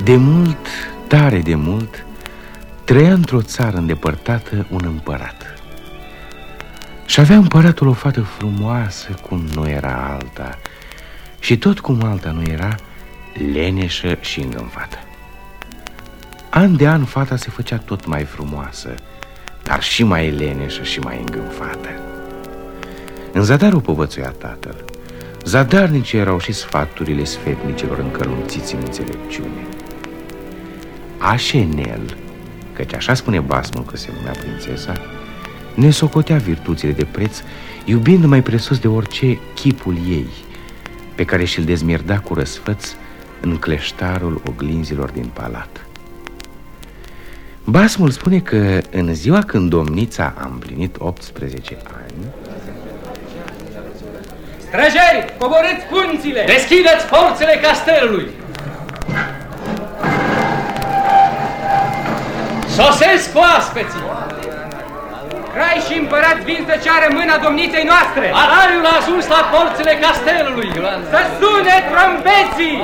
De mult, tare de mult, trăia într-o țară îndepărtată un împărat. Și avea împăratul o fată frumoasă cum nu era alta, și tot cum alta nu era, leneșă și îngânfată. An de an fata se făcea tot mai frumoasă, dar și mai leneșă și mai îngânfată. În zadar o povățuia tatăl. Zadarnice erau și sfaturile sfetnicilor încălunțiți în înțelepciune. Așenel, căci așa spune basmul că se numea prințesa, ne socotea virtuțile de preț, iubind mai presus de orice chipul ei, pe care și-l dezmierda cu răsfăț în cleștarul oglinzilor din palat. Basmul spune că în ziua când domnița a împlinit 18 ani... Străjeri, coborâți punțile! Deschideți forțele castelului! Sosesc oaspeții! Crai și împărat vin să ceară mâna domniței noastre! Alariul a ajuns la porțile castelului! Să sune trompeții!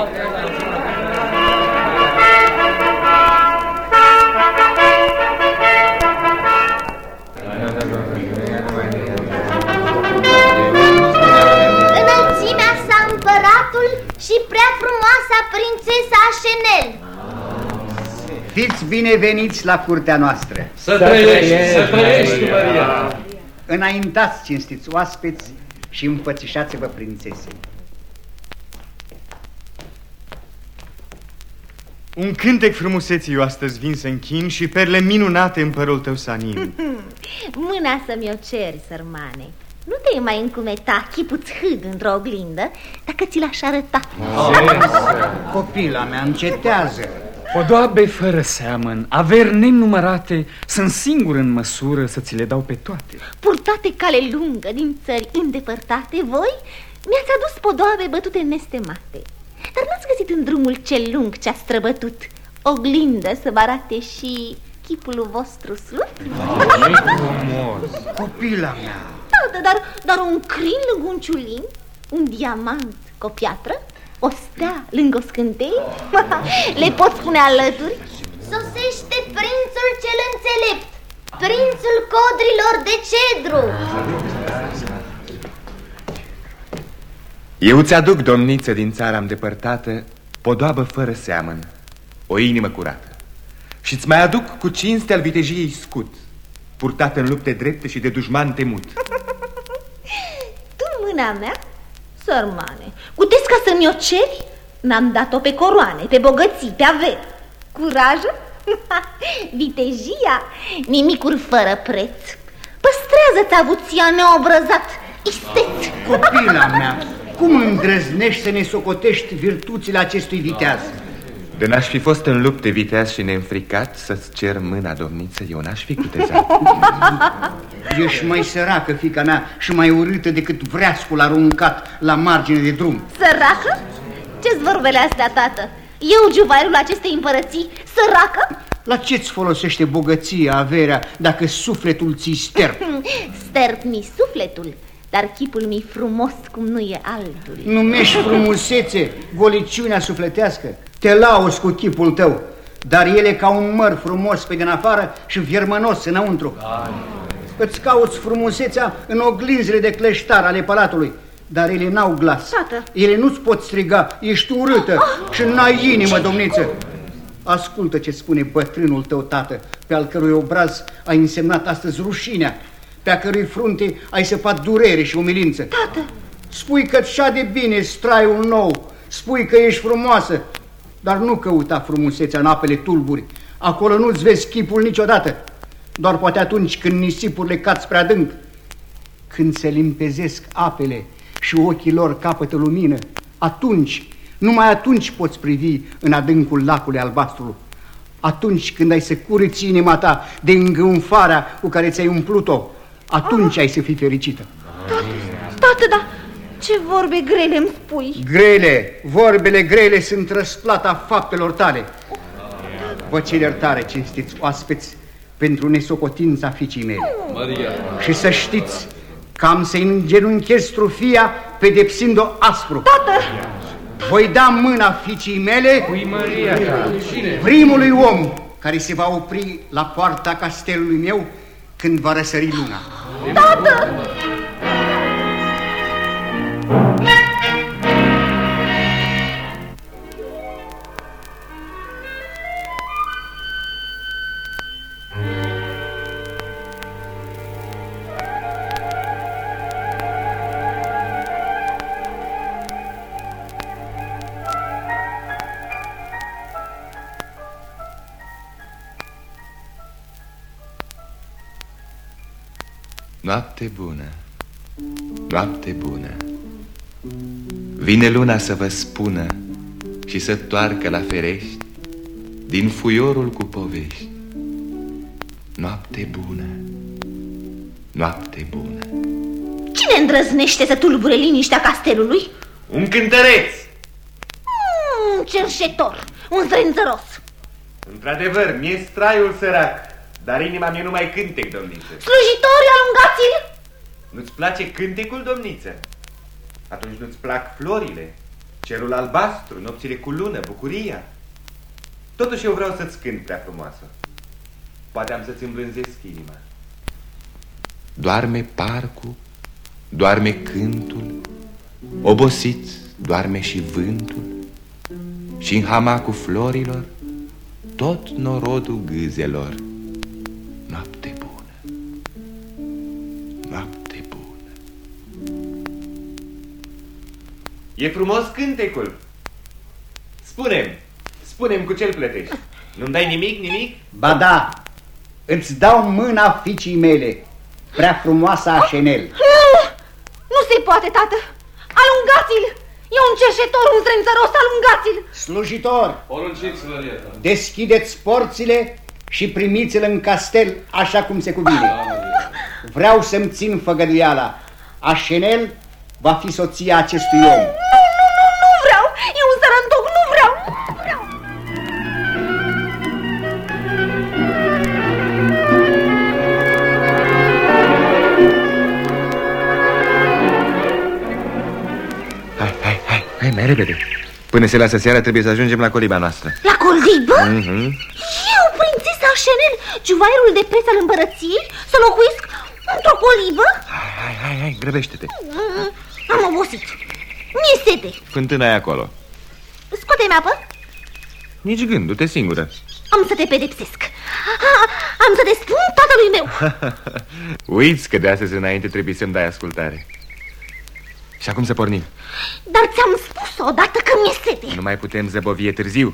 Înălțimea sa împăratul și prea frumoasa prințesa Așenel. Fiți bineveniți la curtea noastră. Să trăiești, Maria! Înaintați, cinstiți oaspeți, și înfățișați-vă prințesei. Un cântec frumuseții eu astăzi vin să închin și perle minunate în părul tău sanin. Mâna să-mi o ceri, sărmane. Nu te mai încumeta chipul-ți hâd într-o oglindă dacă ți l-aș arăta. Copila mea, încetează. Podoabe fără seamăn, averi nenumărate, sunt singur în măsură să ți le dau pe toate. Purtate cale lungă din țări îndepărtate, voi mi-ați adus podoabe bătute nestemate. Dar n-ați găsit în drumul cel lung ce-a străbătut oglindă să vă arate și chipul vostru slut? Copila mea. Da, dar un crin lângă un ciulin, un diamant cu o piatră, o stea lângă o scânteie, le pot spune alături? Sosește prințul cel înțelept, prințul codrilor de cedru. Eu ți-aduc, domniță din țara îndepărtată, podoabă fără seamăn, o inimă curată. Și-ți mai aduc cu cinste al vitejiei scut, purtat în lupte drepte și de dușman temut. Tu, mâna mea, sărmane, cutezi ca să mi-o ceri? N-am dat-o pe coroane, pe bogății, pe averi. Curajul? Vitejia? Nimicuri fără preț. Păstrează-ți avuția neobrăzat, isteț. Copila mea, cum îndrăznești să ne socotești virtuțile acestui viteaz? De n-aș fi fost în lupte viteaz și neînfricat să-ți cer mâna, domniță, eu n-aș fi cutezat. Ești mai săracă, fiica mea, și mai urâtă decât vreascul aruncat la margine de drum. Săracă? Ce-ți vorbele astea, tată? Eu, juvairul acestei împărății, săracă? La ce-ți folosește bogăția, averea, dacă sufletul ți-i sterp? Sterp-mi sufletul, dar chipul mi frumos cum nu e altului. Numești frumusețe goliciunea sufletească. Te lauzi cu chipul tău, dar el e ca un măr frumos pe din afară și viermănos înăuntru. Îți cauți frumusețea în oglinzile de cleștar ale palatului, dar ele n-au glas. Tată. Ele nu-ți pot striga, ești urâtă și n-ai inimă, domniță. Ascultă ce spune bătrânul tău, tată, pe al cărui obraz ai însemnat astăzi rușinea, pe a cărui frunte ai săpat durere și umilință. Tată. Spui că-ți șade bine straiul nou, spui că ești frumoasă, dar nu căuta frumusețea în apele tulburi. Acolo nu-ți vezi chipul niciodată, doar poate atunci când nisipurile cad spre adânc. Când se limpezesc apele și ochii lor capătă lumină, atunci, numai atunci poți privi în adâncul lacului albastru. Atunci când ai să curăți inima ta de îngânfarea cu care ți-ai umplut-o, atunci ai să fii fericită. Tată, da, ce vorbe grele îmi spui. Grele, vorbele grele sunt răsplata faptelor tale. Vă cer iertare, cinstiți oaspeți, pentru nesocotința fiicii mele. Maria. Și să știți că am să-i îngenunchez strufia pedepsind-o aspru. Tată! voi da mâna fiicii mele primului om care se va opri la poarta castelului meu când va răsări luna. Tată! Noapte bună, noapte bună. Vine luna să vă spună și să toarcă la ferești din fuiorul cu povești. Noapte bună, noapte bună. Cine îndrăznește să tulbure liniștea castelului? Un cântăreț! Un cerșetor, un zdrențăros. Într-adevăr, mi-e straiul sărac, dar inima mie nu mai cântec, domniță. Slujitori, alungați-l! Nu-ți place cântecul, domniță? Atunci nu-ți plac florile, cerul albastru, nopțile cu lună, bucuria? Totuși eu vreau să-ți cânt, prea frumoasă. Poate am să-ți îmblânzesc inima. Doarme parcul, doarme cântul, obosit doarme și vântul, și în hamacul florilor tot norodul gâzelor. Noapte bună, noapte bună. E frumos cântecul. Spune-mi cu ce-l plătești. Nu-mi dai nimic? Ba da, îți dau mâna fiicii mele, prea frumoasa Așenel. Nu se poate, tată! Alungați-l! E un cerșetor, un zdrențăros, alungați-l! Slujitor, Porunciți, Vărie. deschideți porțile și primiți-l în castel așa cum se cuvine. Vreau să-mi țin făgăduiala. Așenel va fi soția acestui om. Nu vreau! E un sărăntoc, nu vreau! Hai, mai repede. Până se lasă seara trebuie să ajungem la coliba noastră. La colibă? Eu, prințesa Așenel, juvaierul de preț al împărăției, să locuiesc într-o colibă? Hai, grăbește-te. Am obosit. Mi-e sete. Fântâna e acolo. Scoate-mi apă. Nici gând, du-te singură. Am să te pedepsesc. Am să te spun tatălui meu. Uiți că de astăzi înainte trebuie să-mi dai ascultare. Și acum să pornim. Dar ți-am spus odată că mi-e sete. Nu mai putem zăbovi, e târziu.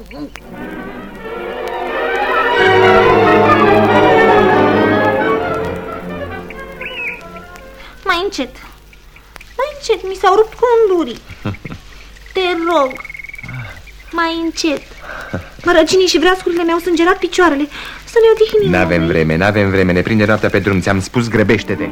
Mai încet. Mi s-au rupt condurii. Te rog. Mai încet. Mărăcinii și vreascurile mi-au sângerat picioarele. Să ne odihnim. N-avem vreme, ne prinde noaptea pe drum. Ți-am spus, grăbește-te.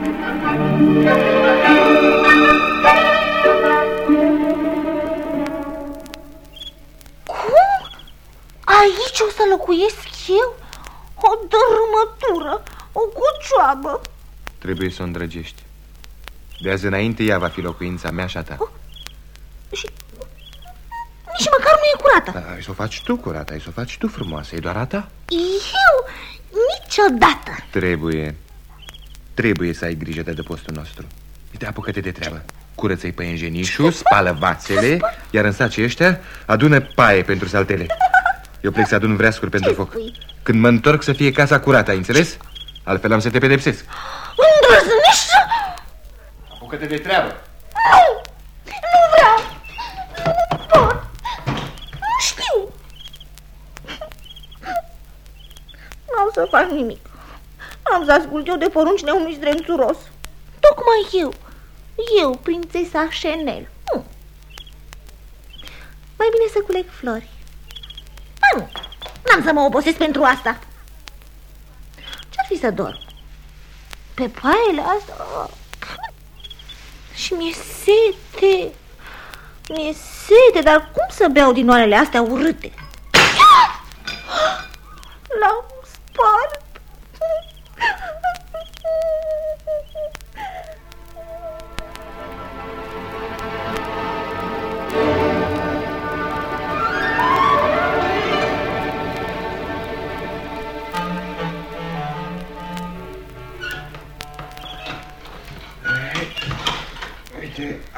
Aici o să locuiesc eu? O dărâmătură, o cocioabă. Trebuie să o îndrăgești. De azi înainte ea va fi locuința mea și a ta. Și nici măcar nu e curată. Ai să o faci tu curată, ai să o faci tu frumoasă, e doar a ta? Eu? Niciodată. Trebuie să ai grijă de adăpostul nostru. Uite, apucă-te de treabă. Curăță-i păienjenișul, spală vațele, iar în sacii ăștia adună paie pentru saltele. Eu plec să adun vreascuri pentru foc. Când mă întorc să fie casa curată, ai înțeles? Altfel am să te pedepsesc. Îndrăznești? Apucă-te de treabă. Nu vreau. Nu pot. Nu știu. N-am să fac nimic. Am să ascult eu de poruncile unui zdrențuros. Tocmai eu, prințesa Așenel. Mai bine să culeg flori. Nu, n-am să mă obosesc pentru asta. Ce-ar fi să dorm? Pe paiele astea? Și mi-e sete. Mi-e sete, dar cum să beau din oalele astea urâte? L-am spart.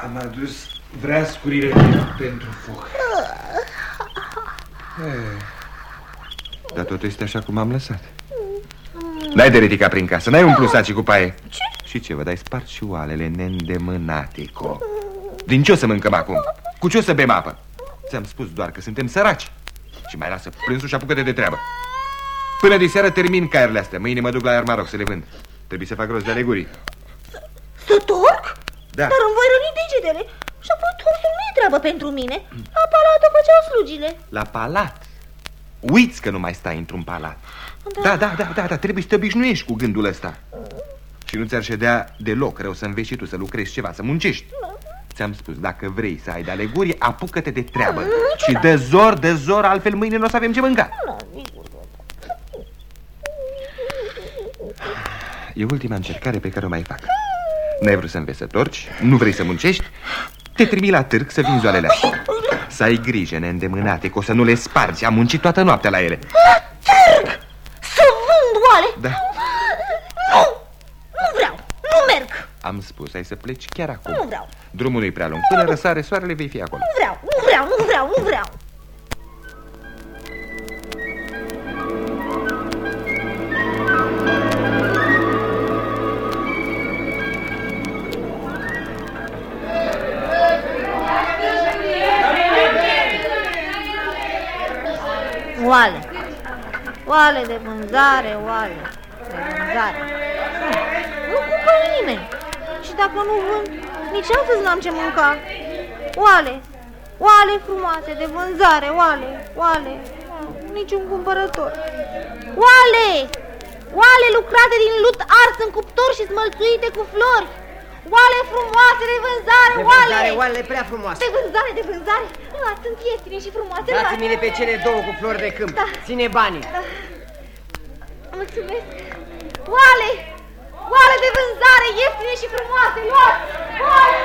Am adus vreascurile pentru foc. Dar totul este așa cum am lăsat. N-ai de ridicat prin casă, n-ai umplut sacii cu paie. Ce? Și ce, vă dai spart și oalele neîndemânate, Co. Din ce o să mâncăm acum? Cu ce o să bem apă? Ți-am spus doar că suntem săraci. Și mai lasă plânsul și apucă-te de treabă. Până de seară termin caiurile astea. Mâine mă duc la Armaroc să le vând. Trebuie să fac rost de alegurii. Să torc? Da. Dar îmi voi răni degetele. Și apoi torsul nu e treabă pentru mine. La palat o făceau slugile. La palat? Uiți că nu mai stai într-un palat. Da, trebuie să te obișnuiești cu gândul ăsta. Și nu ți-ar ședea deloc rău să înveți și tu să lucrezi ceva, să muncești. Ți-am spus, dacă vrei să ai de alegurie, apucă-te de treabă. Și de zor, altfel mâine nu o să avem ce mânca. E ultima încercare pe care o mai fac. N-ai vrut să înveți să torci, nu vrei să muncești, te trimit la târg să vinzi oalele astea. Să ai grijă neîndemânate, că o să nu le spargi. Am muncit toată noaptea la ele. La târg? Să vând oale? Da. Nu vreau, nu merg. Am spus, ai să pleci chiar acum. Nu vreau. Drumul nu-i prea lung, până răsare soarele vei fi acolo. Nu vreau. Oale de vânzare. Nu cumpără nimeni. Și dacă nu vând, nici astăzi n-am ce mânca. Oale frumoase de vânzare, oale. Niciun cumpărător. Oale lucrate din lut ars în cuptor și smălțuite cu flori. Oale frumoase de vânzare, oalele prea frumoase. De vânzare. Sunt ieftine și frumoase. Dați-mi-le pe cele două cu flori de câmp. Da. Ține banii. Da. Mulțumesc. Oale de vânzare, ieftine și frumoase. Luați! Oale.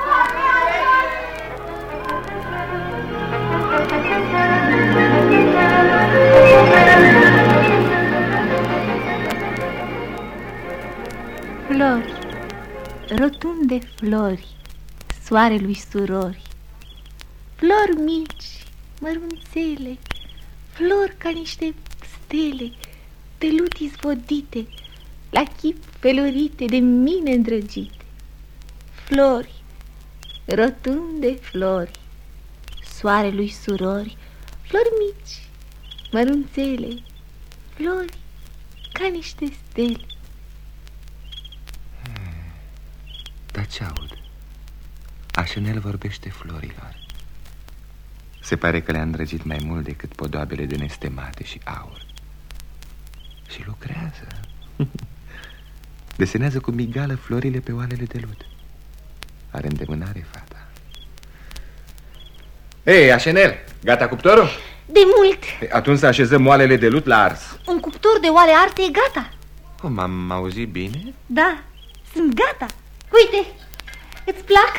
Flori, rotunde flori, soarelui surori. Flori mici, mărunțele, flori ca niște stele, de lut izvodite, la chip felurite de mine îndrăgite. Flori, rotunde flori, soarelui surori, flori mici, mărunțele, flori ca niște stele. Dar ce aud? Așenel vorbește florilor. Se pare că le-a îndrăgit mai mult decât podoabele de nestemate și aur. Și lucrează. Desenează cu migală florile pe oalele de lut. Are îndemânare fata. Ei, Așenel, gata cuptorul? De mult. Atunci să așezăm oalele de lut la ars. Un cuptor de oale arse e gata. Cum, am auzit bine? Da, sunt gata. Uite, îți plac?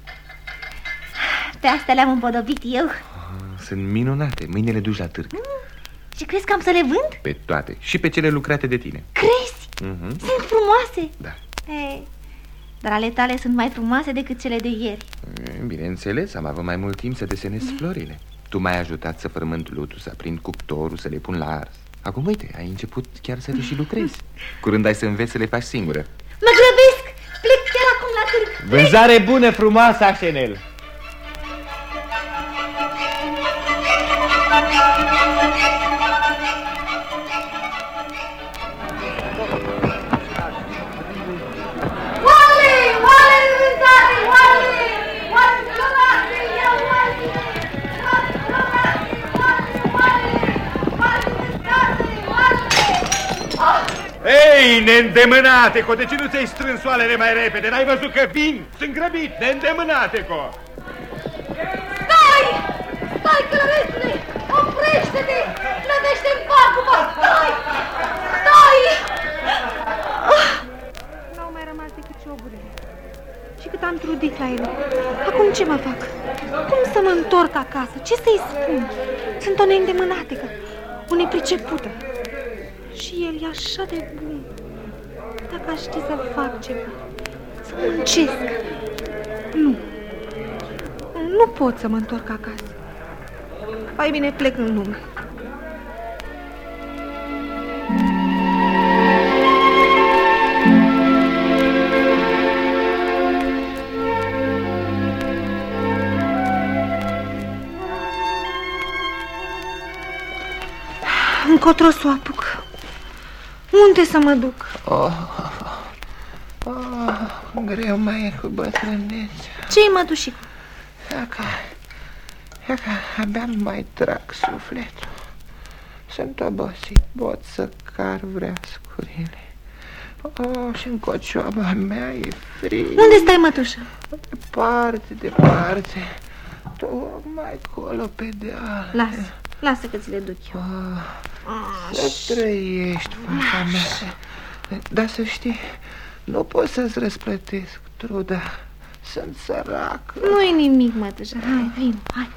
Pe astea le-am împodobit eu. Sunt minunate, mâine le duci la târg. Și crezi că am să le vând? Pe toate, și pe cele lucrate de tine. Crezi? Sunt frumoase? Da. Dar ale tale sunt mai frumoase decât cele de ieri. Bineînțeles, am avut mai mult timp să desenez florile. Tu m-ai ajutat să fărmânt lutul, să aprind cuptorul, să le pun la ars. Acum, uite, ai început chiar să le și lucrezi. Curând ai să înveți să le faci singură. Mă grăbesc! Plec chiar acum la târg. Vânzare bună, frumoasă, Așenel. Ei, neîndemânateco, de ce nu ți-ai strâns oalele mai repede? N-ai văzut că vin? Sunt grăbit, neîndemânateco. Stai, călărețule! Oprește-te! Nădește-mi pacuma! Stai! N-au mai rămas decât cioburile. Și cât am trudit la ele. Acum ce mă fac? Cum să mă întorc acasă? Ce să-i spun? Sunt o neîndemânatecă, o nepricepută. Și el e așa de bun. Dacă aș ști să fac ceva, să muncesc. nu pot să mă întorc acasă. Mai bine plec în lume. Încotro să o apuc. Unde să mă duc? Greu mai e cu bătrânețea. Ce-i, mătușicu? E că abia mai trag sufletul. Sunt obosit, pot să car vreascurile. Și în cocioaba mea e frig. Unde stai, mătușă? Departe. Tocmai acolo pe deal. Lasă că ți le duc eu. Să trăiești, fata mea. Dar să știi, nu pot să-ți răsplătesc truda. Sunt sărac. Nu-i nimic, mătușă. Hai, vin, hai.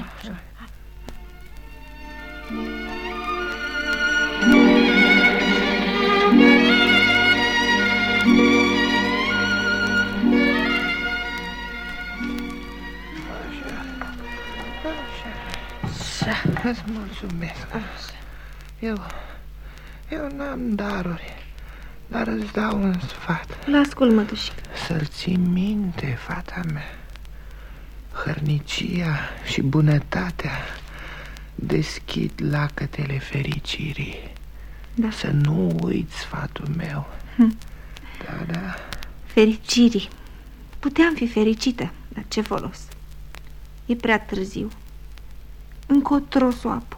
Îți mulțumesc. Eu n-am daruri, dar îți dau un sfat. L-ascult, mătușică. Să-l ții minte, fata mea. Hărnicia și bunătatea deschid lacătele fericirii. Da. Să nu uiți sfatul meu. Da. Fericirii. Puteam fi fericită, dar ce folos? E prea târziu. Încotro să o apuc.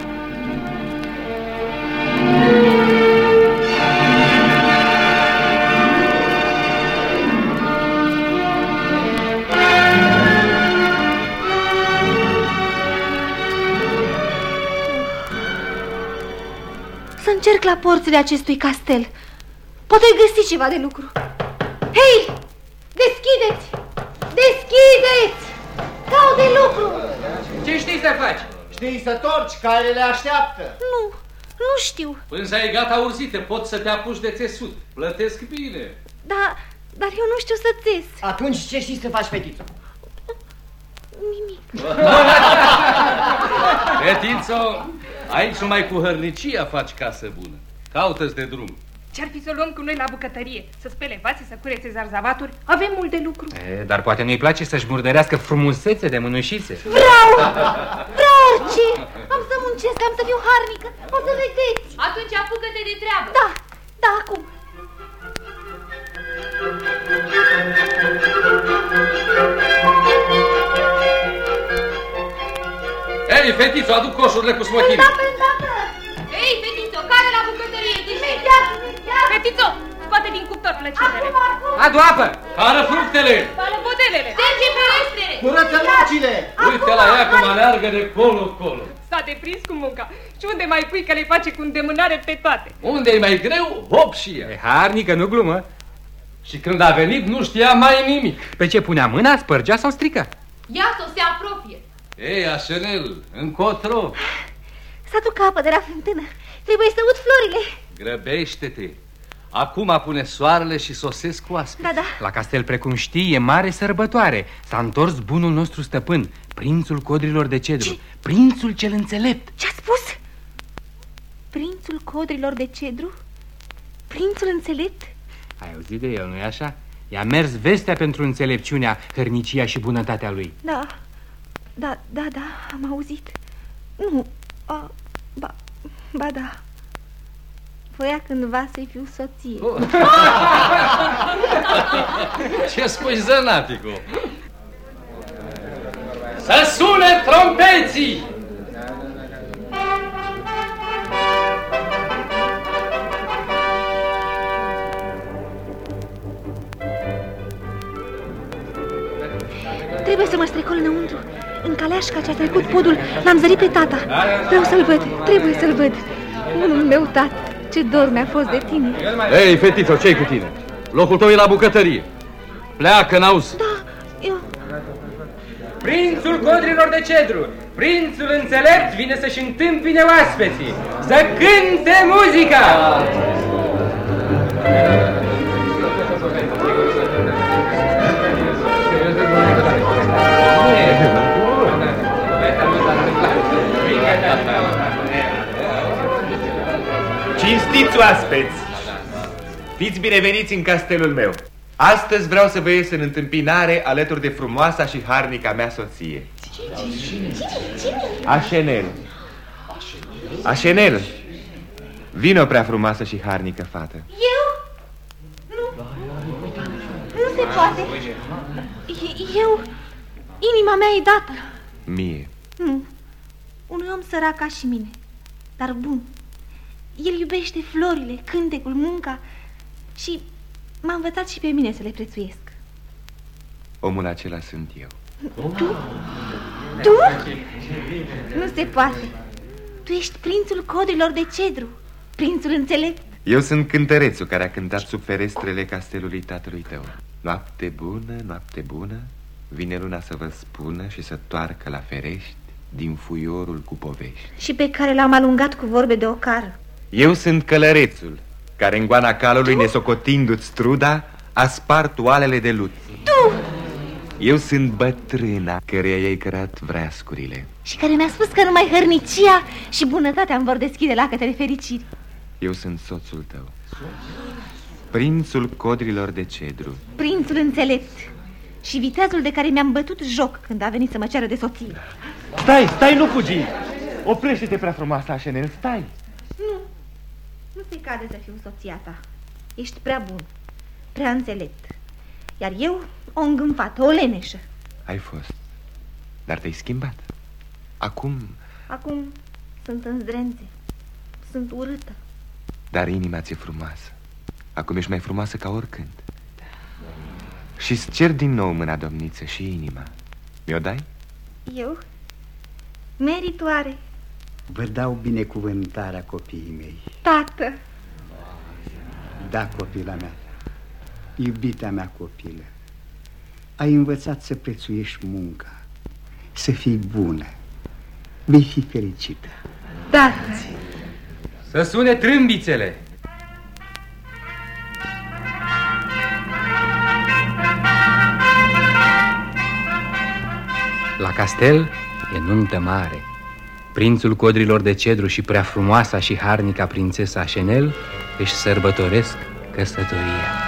Să încerc la porțile acestui castel. Poate găsi ceva de lucru. Hei! Deschideți! Deschideți! Caut de lucru! Ce știi să faci? Știi să torci, cailele așteaptă. Nu știu. Pânza e gata urzită, poți să te apuci de țesut. Plătesc bine. Dar eu nu știu să țes. Atunci ce știi să faci, fetiță? Nimic. Fetițo, aici numai cu hărnicia faci casă bună. Caută-ți de drum. Ce-ar fi să luăm cu noi la bucătărie? Să spele vațe, să curețe zarzavaturi? Avem mult de lucru. Dar poate nu-i place să-și murdărească frumusețe de mânușițe. Vreau orice. Am să muncesc, am să fiu harnică. O să vedeți. Atunci apucă-te de treabă. Da, acum. Ei, fetițo, aduc coșurile cu smotine. Ei, fetițo, care la bucătărie? Imediat. Fetițo, scoate din cuptor plăcinele. Adu apă! Cară fructele! Spală bodelele! Terge ferestrele! Curăță locile! Uite la ea cum aleargă de colo-colo. S-a deprins cu munca. Și unde mai pui că le face cu îndemânare pe toate? Unde e mai greu, hop și ea. E harnică, nu glumă. Și când a venit nu știa mai nimic. Pe ce punea mâna, spărgea sau strica? Iată, se apropie. Ei, Așenel, încotro. Să aduc apă de la fântână. Trebuie să ud florile. Grăbește-te. Acum pune soarele și sosesc cu oaspeți. Da. La castel, precum știi, e mare sărbătoare. S-a întors bunul nostru stăpân, prințul codrilor de cedru. Ce? Prințul cel înțelept. Ce-a spus? Prințul codrilor de cedru? Prințul înțelept? Ai auzit de el, nu-i așa? I-a mers vestea pentru înțelepciunea, hărnicia și bunătatea lui. Da, am auzit. Nu, ba da. Voia cândva să-i fiu soție. Ce spui, zănatico? Să sune trompeții! Trebuie să mă strecol înăuntru. În caleașca ce-a trecut podul, l-am zărit pe tata. Vreau să-l văd, trebuie să-l văd. Bunul meu, tată, ce dor mi-a fost de tine. Ei, fetițo, ce-i cu tine? Locul tău e la bucătărie. Pleacă, n-auzi? Da, eu... Prințul codrilor de cedru, prințul înțelept vine să-și întâmpine oaspeții. Să cânte muzica! Cinstiți oaspeți! Fiți bineveniți în castelul meu. Astăzi vreau să vă ies în întâmpinare alături de frumoasa și harnica mea soție. Așenel. Așenel, vino, prea frumoasă și harnică fată. Eu? Nu se poate. Eu... Inima mea e dată. Mie. Nu. Unui om sărac ca și mine, dar bun. El iubește florile, cântecul, munca și m-a învățat și pe mine să le prețuiesc. Omul acela sunt eu. Tu? Tu? Nu se poate. Tu ești prințul codrilor de cedru, prințul înțelept. Eu sunt cântărețul care a cântat sub ferestrele castelului tatălui tău. Noapte bună, vine luna să vă spună și să toarcă la ferești din fuiorul cu povești. Și pe care l-am alungat cu vorbe de ocară. Eu sunt călărețul care în goana calului, nesocotindu-ți struda, a spart oalele de lut. Tu! Eu sunt bătrâna căreia i-ai cărat vreascurile și care mi-a spus că numai hărnicia și bunătatea îmi vor deschide lacătele fericiri. Eu sunt soțul tău, prințul codrilor de cedru, prințul înțelept și viteazul de care mi-am bătut joc când a venit să mă ceară de soție. Stai, nu fugi! Oprește-te, prea frumoasă, Așenel, stai! Nu se cade să fiu soția ta. Ești prea bun, prea înțelept. Iar eu, o îngânfată, o leneșă. Ai fost, dar te-ai schimbat. Acum sunt în zdrențe. Sunt urâtă. Dar inima ți-e frumoasă. Acum ești mai frumoasă ca oricând. Și-ți cer din nou mâna, domniță, și inima. Mi-o dai? Eu? Meritoare. Vă dau binecuvântarea, copiii mei. Tată. Da, copila mea, iubita mea copilă, ai învățat să prețuiești munca, să fii bună, vei fi fericită. Da. Să sune trâmbițele. La castel e nuntă mare. Prințul codrilor de cedru și prea frumoasa și harnica prințesa Așenel își sărbătoresc căsătoria.